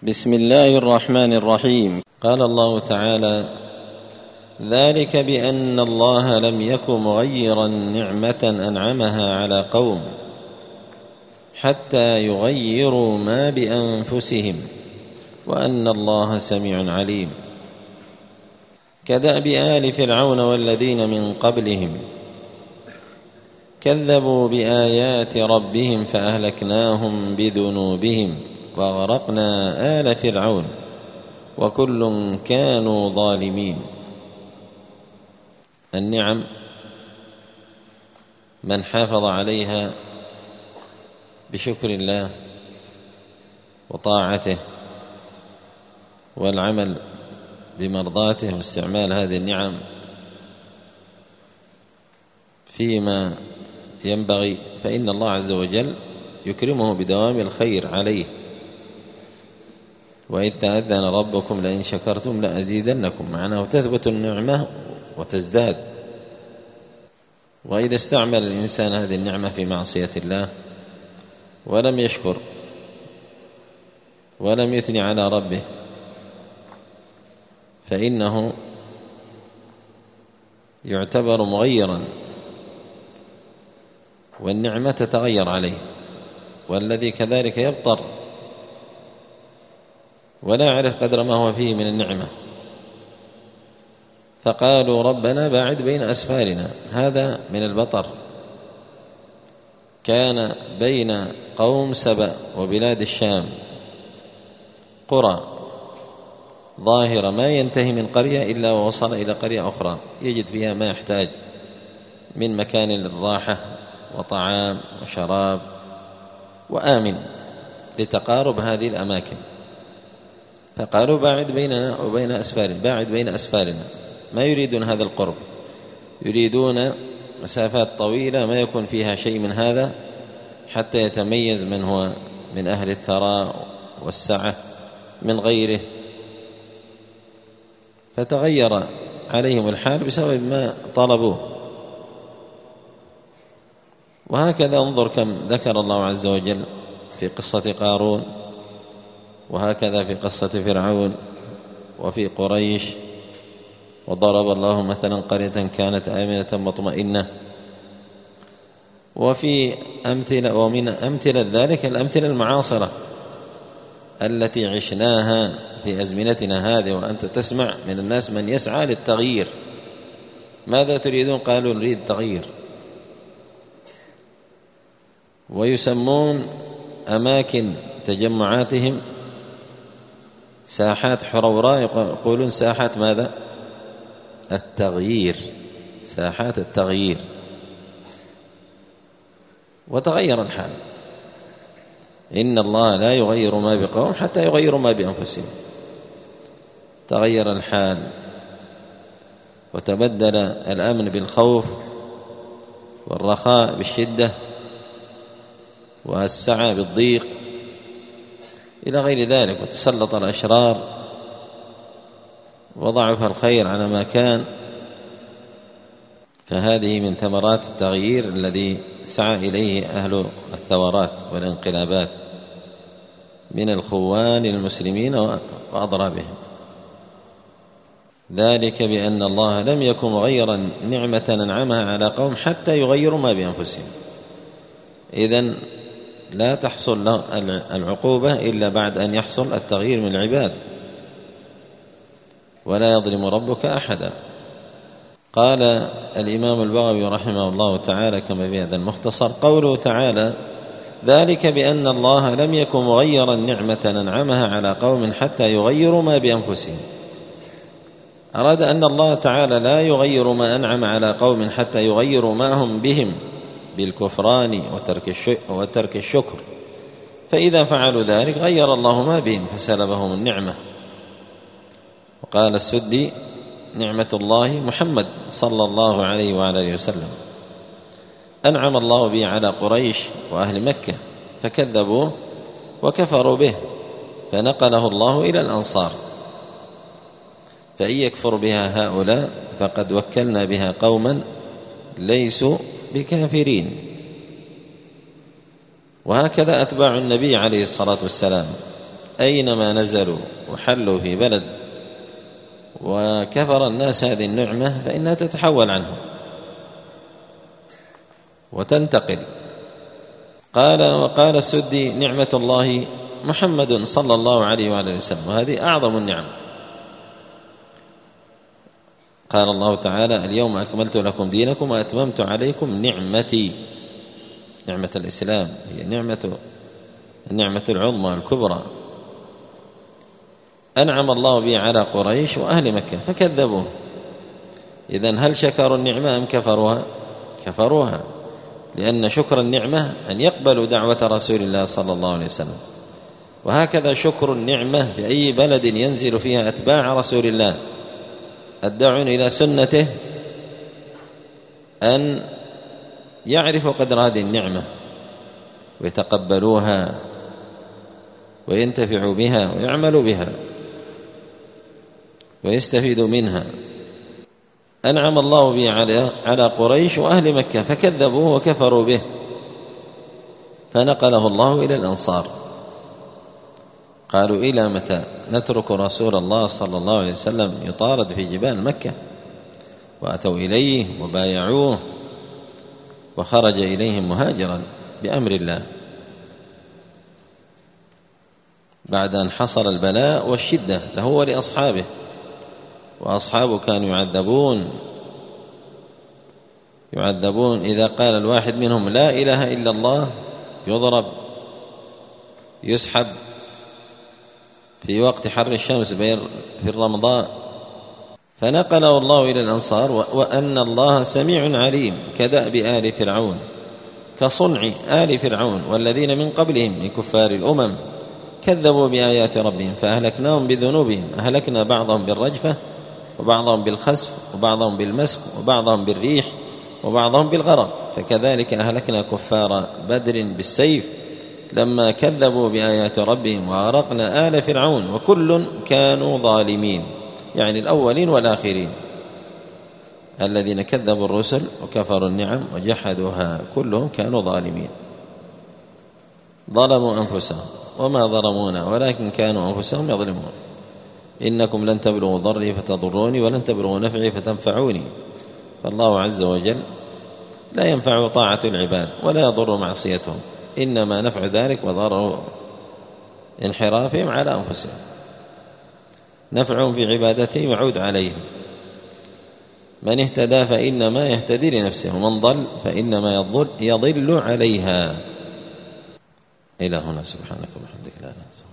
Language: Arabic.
بسم الله الرحمن الرحيم. قال الله تعالى: ذلك بأن الله لم يك مغيرا نعمة أنعمها على قوم حتى يغيروا ما بأنفسهم وأن الله سميع عليم. كدأب آل فرعون والذين من قبلهم كذبوا بآيات ربهم فأهلكناهم بذنوبهم وأغرقنا آل فرعون وكل كانوا ظالمين. النعم من حافظ عليها بشكر الله وطاعته والعمل بمرضاته واستعمال هذه النعم فيما ينبغي، فإن الله عز وجل يكرمه بدوام الخير عليه. وإذ تأذن ربكم لئن شكرتم لأزيدنكم، معناه تثبت النعمة وتزداد. وإذا استعمل الإنسان هذه النعمة في معصية الله ولم يشكر ولم يثني على ربه فإنه يعتبر مغيرا والنعمة تتغير عليه، والذي كذلك يبطر ولا يعرف قدر ما هو فيه من النعمة. فقالوا ربنا باعد بين أسفارنا، هذا من البطر. كان بين قوم سبأ وبلاد الشام قرى ظاهرة ما ينتهي من قرية إلا ووصل إلى قرية أخرى يجد فيها ما يحتاج من مكان للراحة وطعام وشراب وآمن لتقارب هذه الأماكن. فقالوا باعد بيننا وبين أسفارنا، باعد بين أسفارنا، ما يريدون هذا القرب، يريدون مسافات طويلة ما يكون فيها شيء من هذا حتى يتميز من هو من أهل الثراء والسعة من غيره. فتغير عليهم الحال بسبب ما طلبوه. وهكذا انظر كم ذكر الله عز وجل في قصة قارون، وهكذا في قصة فرعون وفي قريش. وضرب الله مثلا قرية كانت آمنة مطمئنة. وفي أمثلة، ومن أمثلة ذلك الأمثلة المعاصرة التي عشناها في أزمنتنا هذه، وأنت تسمع من الناس من يسعى للتغيير. ماذا تريدون؟ قالوا نريد تغيير. ويسمون أماكن تجمعاتهم ساحات حروراء، يقولون ساحات ماذا؟ التغيير، ساحات التغيير. وتغير الحال. إن الله لا يغير ما بقوم حتى يغيروا ما بأنفسهم. تغير الحال وتبدل الأمن بالخوف والرخاء بالشدة والسعة بالضيق إلى غير ذلك. وتسلط الأشرار وضعف الخير على ما كان. فهذه من ثمرات التغيير الذي سعى إليه أهل الثورات والانقلابات من الخوان المسلمين وأضرابهم. ذلك بأن الله لم يكن مغيرا نعمة أنعمها على قوم حتى يغيروا ما بأنفسهم. إذن لا تحصل له العقوبة إلا بعد أن يحصل التغيير من العباد، ولا يظلم ربك أحدا. قال الإمام البغوي رحمه الله تعالى كما في هذا المختصر: قوله تعالى: ذلك بأن الله لم يكن مغيرا نعمة أنعمها على قوم حتى يغيروا ما بأنفسهم. أراد أن الله تعالى لا يغير ما أنعم على قوم حتى يغيروا ما هم بهم بالكفران وترك الشكر، فإذا فعلوا ذلك غير الله ما بهم فسلبهم النعمة. وقال السدي: نعمة الله محمد صلى الله عليه وعلى آله وسلم، أنعم الله به على قريش وأهل مكة فكذبوه وكفروا به فنقله الله إلى الأنصار، فإن يكفر بها هؤلاء فقد وكلنا بها قوما ليسوا بكافرين. وهكذا أتباع النبي عليه الصلاة والسلام أينما نزلوا وحلوا في بلد وكفر الناس هذه النعمة فإنها تتحول عنهم وتنتقل. وقال السدي: نعمة الله محمد صلى الله عليه وآله وسلم، وهذه أعظم النعم. قال الله تعالى: اليوم أكملت لكم دينكم وأتممت عليكم نعمتي. نعمة الإسلام هي النعمة العظمى الكبرى. أنعم الله به على قريش وأهل مكة فكذبوه. إذن هل شكروا النعمة أم كفروها؟ كفروها، لأن شكر النعمة أن يقبلوا دعوة رسول الله صلى الله عليه وسلم. وهكذا شكر النعمة في أي بلد ينزل فيها أتباع رسول الله الداعون إلى سنته أن يعرفوا قدر هذه النعمة ويتقبلوها وينتفعوا بها ويعملوا بها ويستفيدوا منها. أنعم الله به على قريش وأهل مكة فكذبوه وكفروا به، فنقله الله إلى الأنصار. قالوا: إلى متى نترك رسول الله صلى الله عليه وسلم يطارد في جبال مكة؟ وأتوا إليه وبايعوه وخرج إليهم مهاجرا بأمر الله بعد أن حصل البلاء والشدة له ولأصحابه. وأصحابه كانوا يعذبون إذا قال الواحد منهم لا إله إلا الله يضرب يسحب في وقت حر الشمس في الرمضاء. فنقله الله إلى الأنصار. وأن الله سميع عليم كدأب آل فرعون، كصنع آل فرعون والذين من قبلهم من كفار الأمم، كذبوا بآيات ربهم فأهلكناهم بذنوبهم. أهلكنا بعضهم بالرجفة وبعضهم بالخسف وبعضهم بالمسك وبعضهم بالريح وبعضهم بالغرق، فكذلك أهلكنا كفار بدر بالسيف لما كذبوا بآيات ربهم، وأغرقنا آل فرعون وكل كانوا ظالمين، يعني الأولين والآخرين الذين كذبوا الرسل وكفروا النعم وجحدوها كلهم كانوا ظالمين. ظلموا أنفسهم وما ظلمونا ولكن كانوا أنفسهم يظلمون. إنكم لن تبلغوا ضري فتضروني ولن تبلغوا نفعي فتنفعوني. فالله عز وجل لا ينفع طاعة العباد ولا يضر معصيتهم، إنما نفع ذلك وضرر انحرافهم على أنفسهم. نفعهم في عبادتهم يعود عليهم. من اهتدى فإنما يهتدي لنفسه ومن ضل فإنما يضل عليها. إلى هنا سبحانك وبحمدك لا إله إلا أنت.